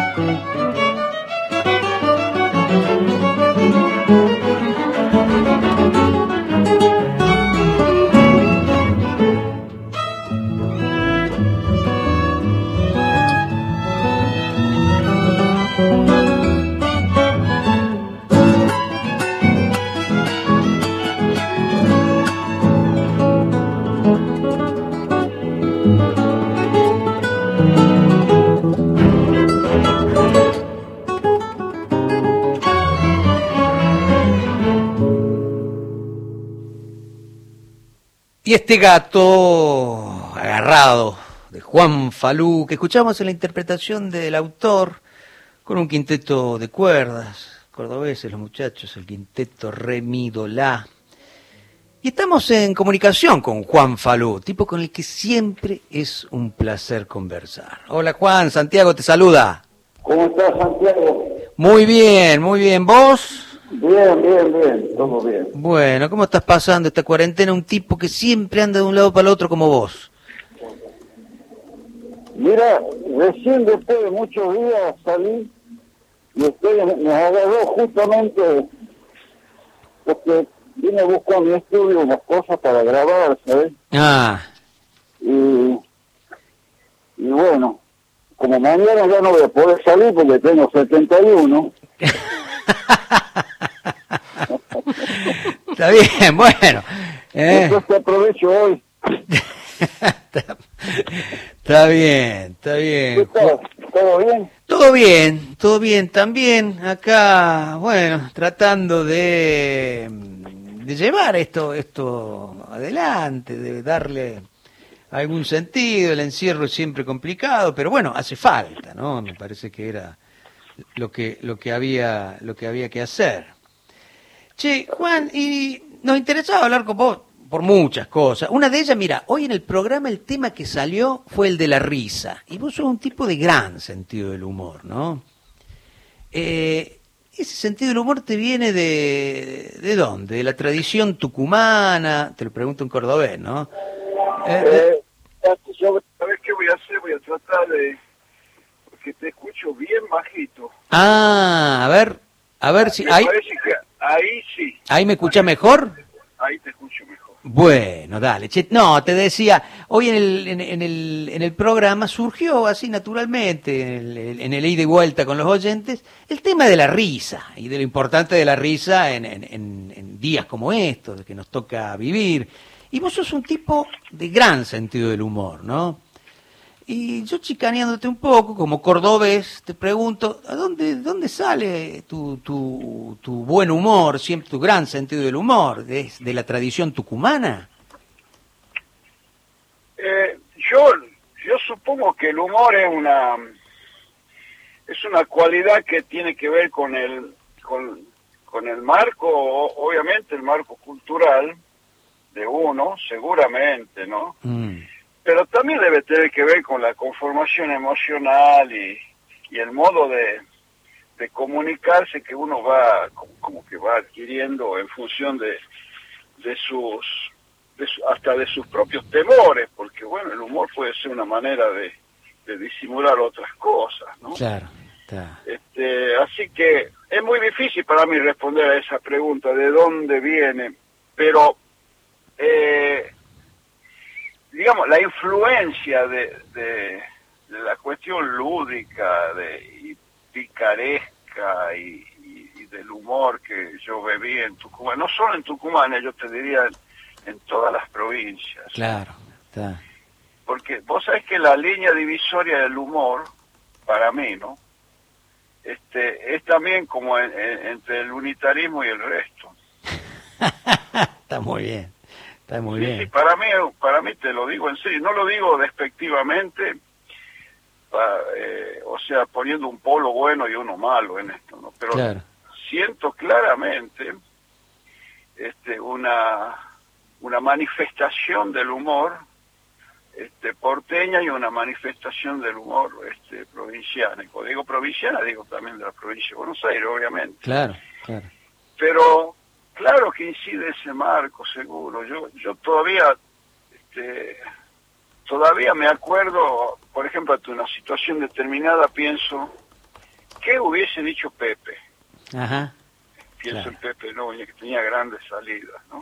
Y este gato agarrado de Juan Falú, que escuchamos en la interpretación del autor, con un quinteto de cuerdas, cordobeses los muchachos, el quinteto Re, Mi, Do, La. Y estamos en comunicación con Juan Falú, tipo con el que siempre es un placer conversar. Hola Juan, Santiago te saluda. ¿Cómo estás, Santiago? Muy bien, ¿vos? Bien, todo bien. Bueno, ¿cómo estás pasando esta cuarentena? Un tipo que siempre anda de un lado para el otro como vos. Mira, recién después de muchos días salí y me agarró justamente porque vine a buscar en mi estudio unas cosas para grabar, ¿sabes? Y bueno, como mañana ya no voy a poder salir porque tengo 71. Está bien, bueno. Entonces aprovecho hoy. Está bien. ¿Qué tal? Todo bien, también acá, bueno, tratando de llevar esto adelante, de darle algún sentido. El encierro es siempre complicado, pero bueno, hace falta, ¿no? Me parece que era lo que había que hacer. Che, Juan, y nos interesaba hablar con vos por muchas cosas. Una de ellas, mira, hoy en el programa el tema que salió fue el de la risa. Y vos sos un tipo de gran sentido del humor, ¿no? Ese sentido del humor te viene ¿de dónde? ¿De la tradición tucumana? Te lo pregunto en cordobés, ¿no? ¿Sabes qué voy a hacer? Voy a tratar de... porque te escucho bien bajito. A ver si... Me parece que ahí sí. ¿Ahí me escuchas mejor? Ahí te escucho mejor. Bueno, dale. Che, no, te decía, hoy en el programa surgió así naturalmente, en el ida y vuelta con los oyentes, el tema de la risa y de lo importante de la risa en días como estos, que nos toca vivir. Y vos sos un tipo de gran sentido del humor, ¿no? Y yo chicaneándote un poco, como cordobés, te pregunto, ¿dónde sale tu buen humor, siempre tu gran sentido del humor? ¿De la tradición tucumana? Yo supongo que el humor es una cualidad que tiene que ver con el marco, obviamente el marco cultural de uno, seguramente, ¿no? Pero también debe tener que ver con la conformación emocional y el modo de comunicarse que uno va como que va adquiriendo en función de hasta de sus propios temores, porque bueno, el humor puede ser una manera de disimular otras cosas, ¿no? Claro, está. Así que es muy difícil para mí responder a esa pregunta de dónde viene, pero digamos, la influencia de la cuestión lúdica y picaresca y del humor que yo bebí en Tucumán, no solo en Tucumán, yo te diría en todas las provincias. Claro, está. Porque vos sabés que la línea divisoria del humor, para mí, ¿no? Es también como entre el unitarismo y el resto. Está muy bien. Está muy bien. Sí, para mí te lo digo en serio, no lo digo despectivamente, o sea, poniendo un polo bueno y uno malo en esto, ¿no? Pero claro, siento claramente una manifestación del humor porteña y una manifestación del humor provinciana. Y cuando digo provinciana, digo también de la provincia de Buenos Aires, obviamente. Claro. Pero claro que incide ese marco, seguro. Yo todavía me acuerdo, por ejemplo, ante una situación determinada pienso ¿qué hubiese dicho Pepe? Ajá. Pienso Claro. en Pepe Núñez, que tenía grandes salidas, ¿no?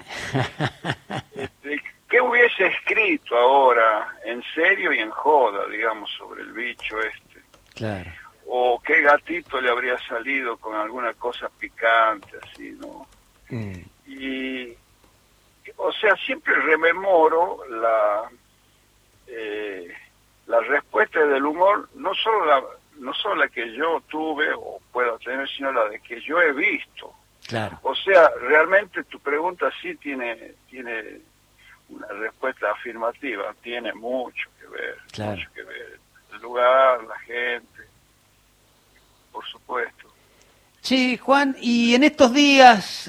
¿Qué hubiese escrito ahora, en serio y en joda, digamos, sobre el bicho este? Claro. O qué gatito le habría salido con alguna cosa picante, así, ¿no? Y, o sea, siempre rememoro la respuesta del humor, no solo la que yo tuve o pueda tener, sino la de que yo he visto. Claro. O sea, realmente tu pregunta sí tiene una respuesta afirmativa, tiene mucho que ver, Claro. mucho que ver. El lugar, la gente, por supuesto. Sí, Juan, y en estos días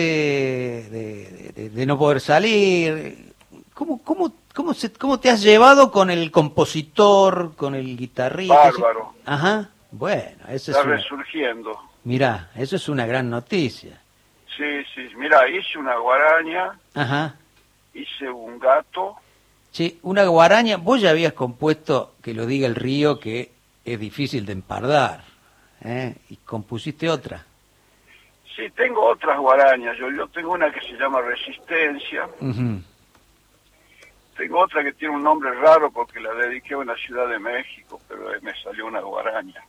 de no poder salir, ¿cómo te has llevado con el compositor, con el guitarrista? Bárbaro. Ajá, bueno, eso Está es una... resurgiendo. Mirá, eso es una gran noticia. Sí, sí, mira, hice una guaraña, Ajá. hice un gato. Sí, una guaraña, vos ya habías compuesto, que lo diga el río, que es difícil de empardar, ¿eh? Y compusiste otra. Sí, tengo otras guarañas. Yo tengo una que se llama Resistencia. Uh-huh. Tengo otra que tiene un nombre raro porque la dediqué a una ciudad de México, pero me salió una guaraña.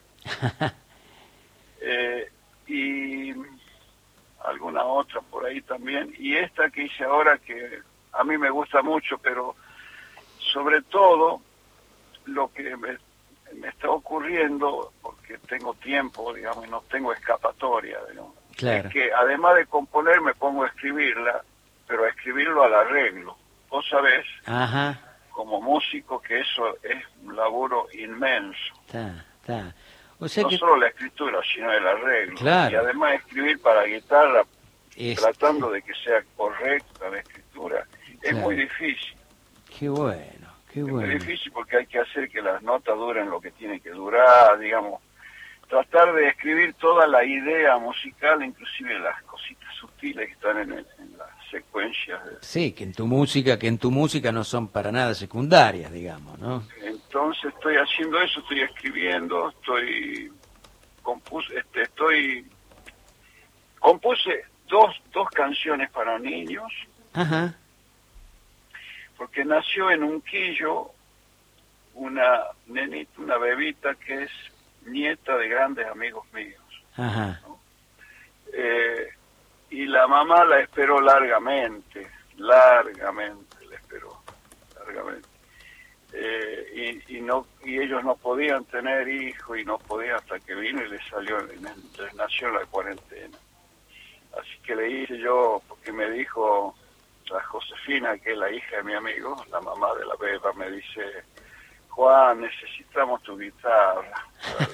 Y alguna otra por ahí también. Y esta que hice ahora que a mí me gusta mucho, pero sobre todo lo que me está ocurriendo, porque tengo tiempo, digamos, y no tengo escapatoria, digamos, Claro. es que además de componer me pongo a escribirla, pero a escribirlo al arreglo. Vos sabés, Ajá. como músico, que eso es un laburo inmenso. Está. O sea No que solo la escritura, sino el arreglo. Claro. Y además escribir para guitarra, es... tratando de que sea correcta la escritura, es Claro. muy difícil. Qué bueno, qué Es muy bueno. difícil porque hay que hacer que las notas duren lo que tienen que durar, digamos. Tratar de escribir toda la idea musical, inclusive las cositas sutiles que están en las secuencias. Sí, que en tu música no son para nada secundarias, digamos, ¿no? Entonces estoy haciendo eso, estoy escribiendo, compuse dos canciones para niños, Ajá. porque nació en Unquillo una nenita, una bebita que es nieta de grandes amigos míos. Ajá. ¿No? Y la mamá la esperó largamente la esperó largamente. Y ellos no podían tener hijos y no podían hasta que vino y les nació la cuarentena. Así que le hice yo, porque me dijo la Josefina, que es la hija de mi amigo, la mamá de la beba, me dice: Juan, necesitamos tu guitarra.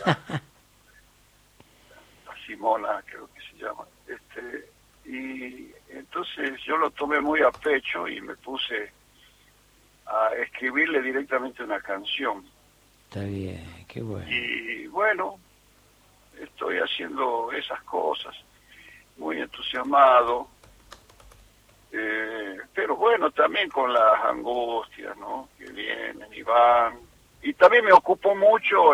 La Simona, creo que se llama. Y entonces yo lo tomé muy a pecho y me puse a escribirle directamente una canción. Está bien, qué bueno. Y bueno, estoy haciendo esas cosas, muy entusiasmado, pero bueno, también con las angustias, ¿no?, que vienen y van. Y también me ocupó mucho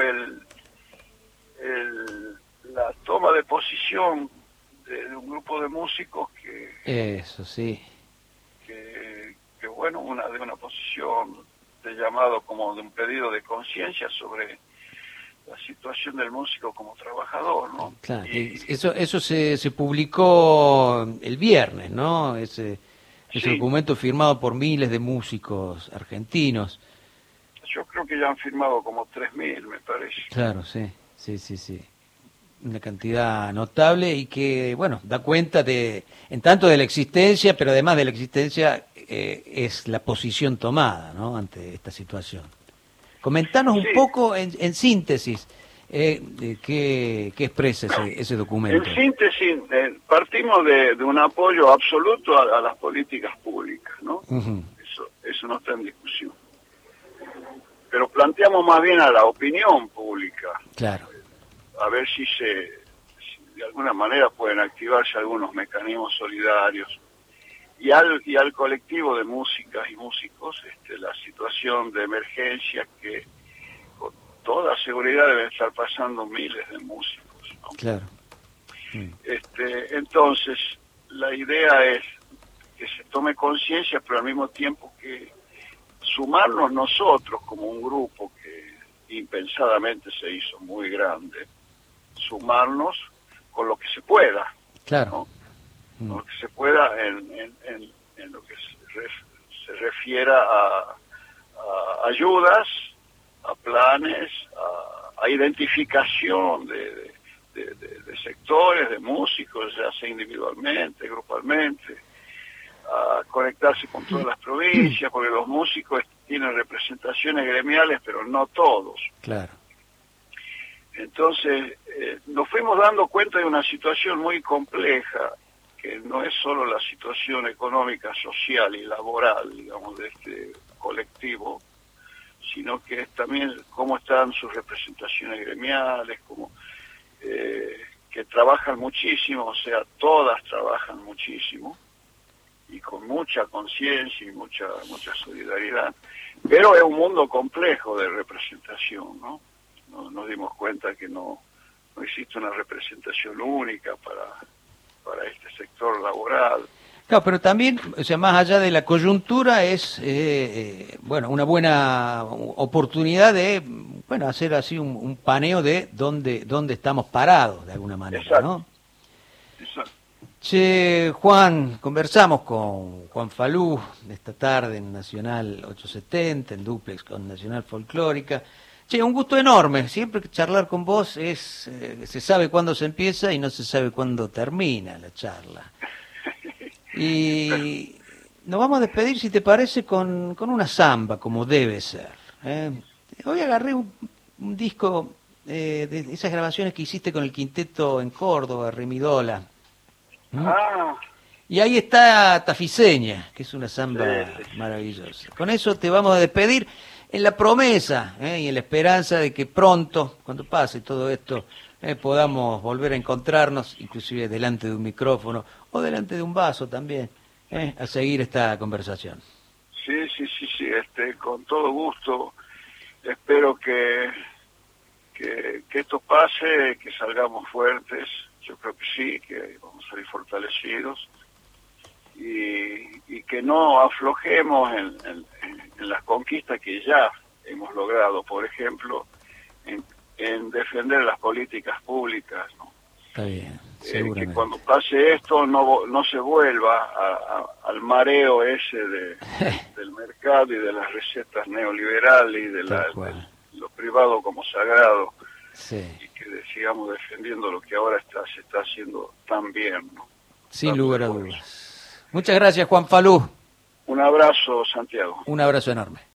la toma de posición de un grupo de músicos Eso, sí. que bueno, de una posición de llamado, como de un pedido de conciencia sobre la situación del músico como trabajador, ¿no? Claro, Y eso se publicó el viernes, ¿no? Ese sí, documento firmado por miles de músicos argentinos. yo creo que ya han firmado como 3.000, me parece. Claro, sí. Una cantidad notable y que, bueno, da cuenta en tanto de la existencia, pero además de la existencia es la posición tomada, ¿no?, ante esta situación. Comentanos un poco, en síntesis, qué expresa ese documento. En síntesis, partimos de un apoyo absoluto a las políticas públicas, ¿no? Uh-huh. Eso no está en discusión. Pero planteamos más bien a la opinión pública. Claro. A ver si de alguna manera pueden activarse algunos mecanismos solidarios. Y al colectivo de músicas y músicos, la situación de emergencia que con toda seguridad deben estar pasando miles de músicos. ¿no? Claro. Entonces, la idea es que se tome conciencia, pero al mismo tiempo que sumarnos nosotros como un grupo que impensadamente se hizo muy grande, sumarnos con lo que se pueda, Claro. ¿no? Con lo que se pueda en lo que se refiera a ayudas, a planes, a identificación de sectores, de músicos, ya sea individualmente, grupalmente, a conectarse con todas las provincias, porque los músicos tienen representaciones gremiales, pero no todos. Claro. Entonces, nos fuimos dando cuenta de una situación muy compleja, que no es solo la situación económica, social y laboral, digamos, de este colectivo, sino que es también cómo están sus representaciones gremiales, como que trabajan muchísimo, o sea, todas trabajan muchísimo, y con mucha conciencia y mucha solidaridad, pero es un mundo complejo de representación, ¿no? Nos dimos cuenta que no existe una representación única para este sector laboral. Claro, pero también, o sea, más allá de la coyuntura, es bueno, una buena oportunidad de, bueno, hacer así un paneo de dónde estamos parados, de alguna manera. Exacto. ¿No? Exacto. Che, Juan, conversamos con Juan Falú esta tarde en Nacional 870, en Duplex con Nacional Folclórica. Che, un gusto enorme. Siempre que charlar con vos es se sabe cuándo se empieza y no se sabe cuándo termina la charla. Y nos vamos a despedir, si te parece, con una samba, como debe ser. Hoy agarré un disco de esas grabaciones que hiciste con el quinteto en Córdoba, Remidola. Y ahí está Tafiseña, que es una samba maravillosa. Con eso te vamos a despedir en la promesa y en la esperanza de que pronto, cuando pase todo esto, podamos volver a encontrarnos, inclusive delante de un micrófono o delante de un vaso también, a seguir esta conversación. Sí, con todo gusto. Espero que esto pase, que salgamos fuertes. Yo creo que sí, que vamos a salir fortalecidos y que no aflojemos en las conquistas que ya hemos logrado, por ejemplo, en defender las políticas públicas, ¿no? Está bien, seguramente. Que cuando pase esto no se vuelva al mareo ese del mercado y de las recetas neoliberales y de lo privado como sagrado. Sí. Y que sigamos defendiendo lo que ahora se está haciendo tan bien, ¿no? Sin lugar a dudas. Muchas gracias, Juan Falú. Un abrazo, Santiago. Un abrazo enorme.